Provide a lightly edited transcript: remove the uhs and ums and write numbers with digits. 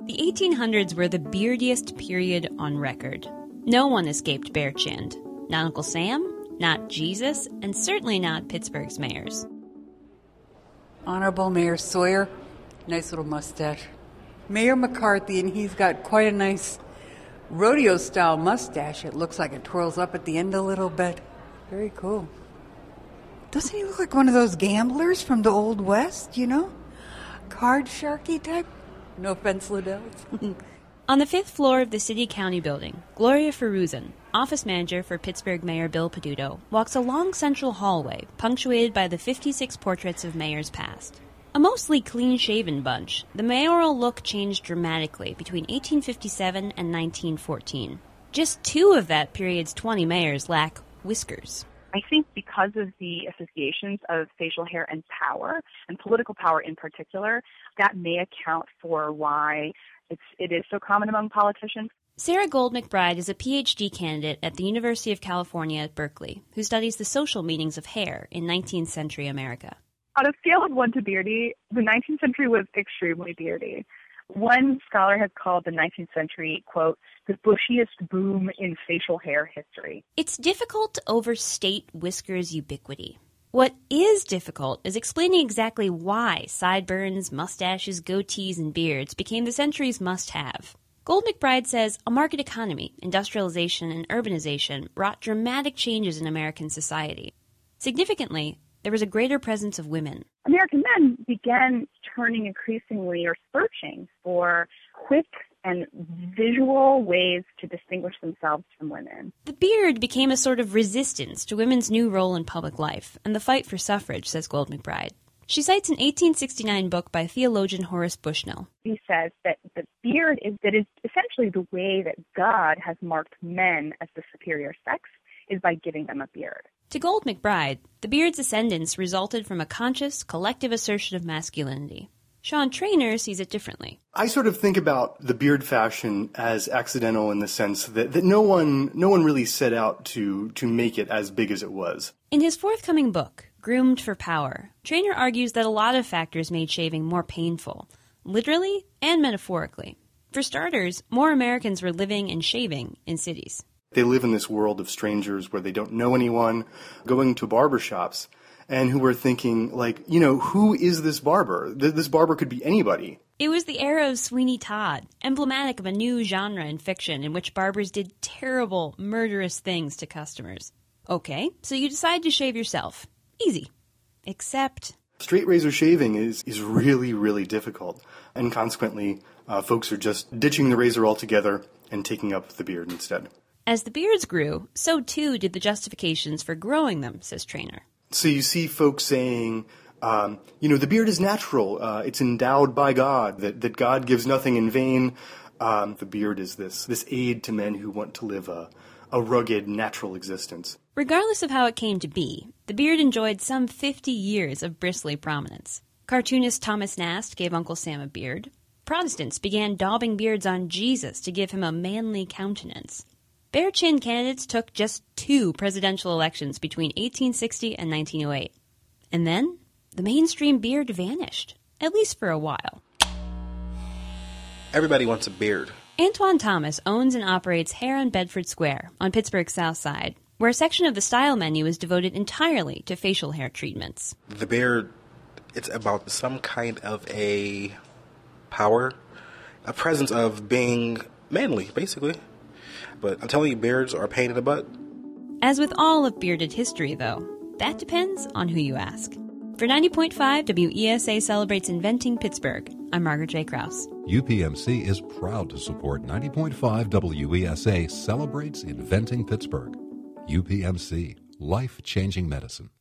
The 1800s were the beardiest period on record. No one escaped bare chinned. Not Uncle Sam, not Jesus, and certainly not Pittsburgh's mayors. Honorable Mayor Sawyer, nice little mustache. Mayor McCarthy, and he's got quite a nice rodeo-style mustache. It looks like it twirls up at the end a little bit. Very cool. Doesn't he look like one of those gamblers from the Old West, you know? Card sharky type? No offense, Liddell. On the 5th floor of the City-County building, Gloria Feruzan, office manager for Pittsburgh Mayor Bill Peduto, walks a long central hallway punctuated by the 56 portraits of mayors past. A mostly clean-shaven bunch, the mayoral look changed dramatically between 1857 and 1914. Just 2 of that period's 20 mayors lack whiskers. I think because of the associations of facial hair and power, and political power in particular, that may account for why it is so common among politicians. Sarah Gold McBride is a PhD candidate at the University of California at Berkeley, who studies the social meanings of hair in 19th century America. On a scale of 1 to beardy, the 19th century was extremely beardy. One scholar has called the 19th century, quote, the bushiest boom in facial hair history. It's difficult to overstate whiskers' ubiquity. What is difficult is explaining exactly why sideburns, mustaches, goatees, and beards became the century's must-have. Gold McBride says a market economy, industrialization, and urbanization wrought dramatic changes in American society. Significantly, there was a greater presence of women. American men began turning increasingly or searching for quick and visual ways to distinguish themselves from women. The beard became a sort of resistance to women's new role in public life and the fight for suffrage, says Gold McBride. She cites an 1869 book by theologian Horace Bushnell. He says that the beard is essentially the way that God has marked men as the superior sex is by giving them a beard. To Gold McBride, the beard's ascendance resulted from a conscious, collective assertion of masculinity. Sean Trainer sees it differently. I sort of think about the beard fashion as accidental in the sense that no one really set out to make it as big as it was. In his forthcoming book, Groomed for Power, Trainer argues that a lot of factors made shaving more painful, literally and metaphorically. For starters, more Americans were living and shaving in cities. They live in this world of strangers where they don't know anyone, going to barbershops, and who were thinking, like, you know, who is this barber? This barber could be anybody. It was the era of Sweeney Todd, emblematic of a new genre in fiction in which barbers did terrible, murderous things to customers. Okay, so you decide to shave yourself. Easy. Except straight razor shaving is really, really difficult, and consequently, folks are just ditching the razor altogether and taking up the beard instead. As the beards grew, so too did the justifications for growing them, says Trainer. So you see folks saying, the beard is natural, it's endowed by God, that God gives nothing in vain. The beard is this aid to men who want to live a rugged, natural existence. Regardless of how it came to be, the beard enjoyed some 50 years of bristly prominence. Cartoonist Thomas Nast gave Uncle Sam a beard. Protestants began daubing beards on Jesus to give him a manly countenance. Bare-chin candidates took just 2 presidential elections between 1860 and 1908. And then, the mainstream beard vanished, at least for a while. Everybody wants a beard. Antoine Thomas owns and operates Hair on Bedford Square on Pittsburgh's South Side, where a section of the style menu is devoted entirely to facial hair treatments. The beard, it's about some kind of a power, a presence of being manly, basically. But I'm telling you, beards are a pain in the butt. As with all of bearded history, though, that depends on who you ask. For 90.5, WESA celebrates inventing Pittsburgh. I'm Margaret J. Krause. UPMC is proud to support 90.5 WESA celebrates inventing Pittsburgh. UPMC, life-changing medicine.